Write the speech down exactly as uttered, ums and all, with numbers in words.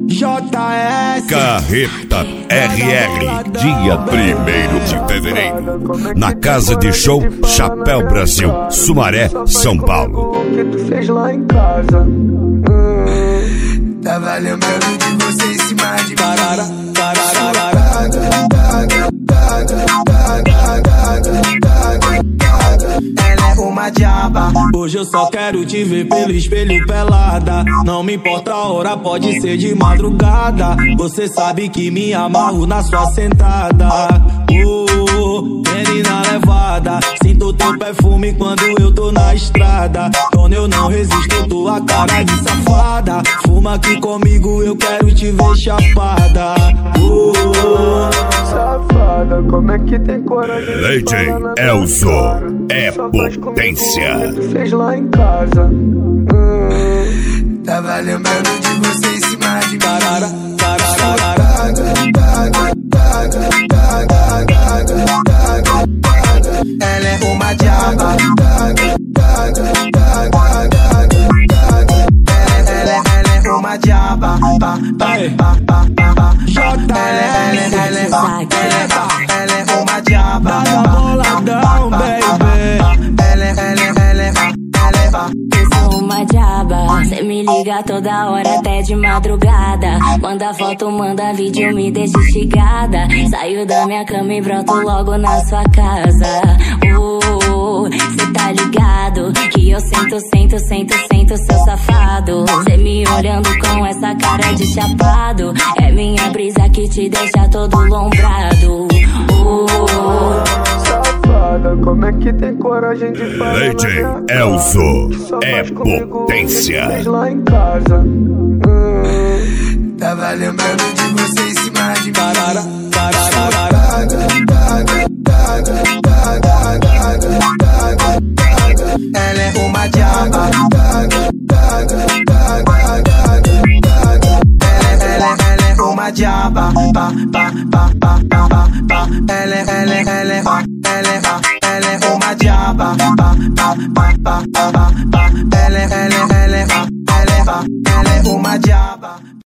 J S Carreta R R, dia primeiro de fevereiro, na Casa de Show Chapéu Brasil, Sumaré, São Paulo. O que tu fez lá em casa? Hum. Tava lembrando de você em cima de Tarara, tarara, ela é uma diaba. Hoje eu só quero te ver pelo espelho pelada. Não me importa a hora, pode ser de madrugada. Você sabe que me amarro na sua sentada. Oh, menina levada, sinto teu perfume quando eu tô na estrada. Quando eu não resisto, tua cara de safada. Fuma aqui comigo, eu quero te ver chapada. Oh, safada, como é que tem coragem? Lady Elzo é potência. O que tu fez lá em casa? Hum. Tava lembrando de você em cima de tarara, tarara. Ela é uma diaba. Ela, ela, ela é uma diaba. Pa, pa, pa, pa, pa, pa. Ela, ela, ela, ela, ela, ela é uma diaba. Boladão, baby. Ela, ela, ela, ela, ela. Eu sou uma diaba, cê me liga toda hora até de madrugada. Manda foto, manda vídeo, me deixa instigada. Saio da minha cama e broto logo na sua casa. Oh, cê tá ligado que eu sento, sento, sento, sento seu safado. Cê me olhando com essa cara de chapado. É minha brisa que te deixa todo lombrado. Oh, como é que tem coragem de falar? Lady Elzo é potência. Lá em casa. Hum. Tava lembrando de você em cima de tarara, tarara. Ela é uma diaba. Ela, ela, ela é uma diaba. Pa, pa, pa, pa, pa, pa, pa. Ela, ela, ela, ela, ela, ela é uma diaba. Pa, pa, pa, pa, pa, pa, pa. Ela, ela, ela, ela, ela é uma diaba.